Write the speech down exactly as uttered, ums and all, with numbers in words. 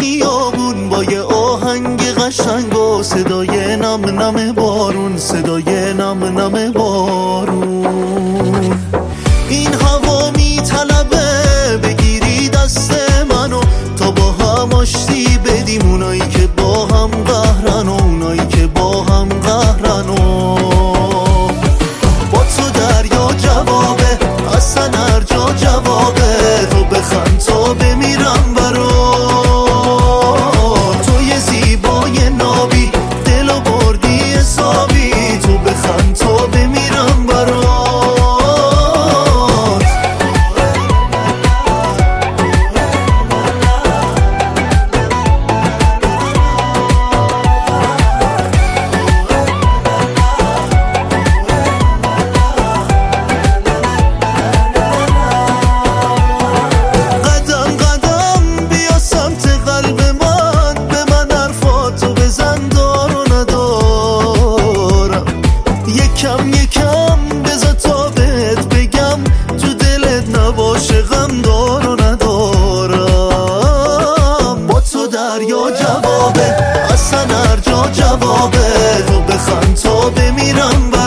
خیابون با یه آهنگ قشنگ و صدای نم نم بارون، صدای نم نم بارون. این هوا میطلبه بگیری دست منو تا با هم آشتی بدیم، اونایی که با هم قهرن و اونایی که با هم قهرن. و با تو دریا جوابه، اصلا هر جا جوابه، تو بخند تا بمیرم برات. تو یه زیبای نابی، دلو بردی حسابی، تو بخند تا بمیرم برات. یکم یکم بذار تا بهت بگم، تو دلت نباشه غم دار و ندارم. با تو دریا جوابه، اصلا هر جا جوابه، تو بخند تا بمیرم.